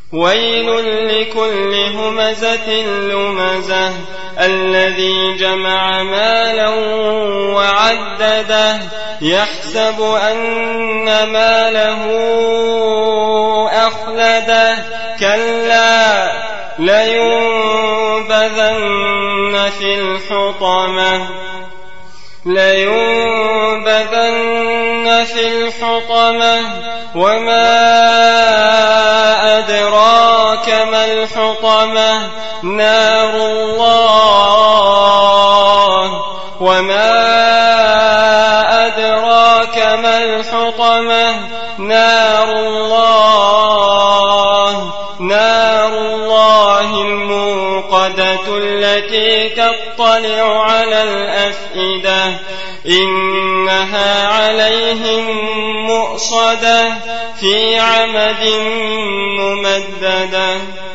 ويل لكل همزة لمزة الذي جمع مالا وعدده يحسب أن ماله أخلده كلا لينبذن في الحطمة وما أدراك ما الحطمة نار الله وما أدراك ما الحطمة نار الله الموقدة التي تطلع على الأفئدة إنها عليهم مؤصدة في عمد ممددة.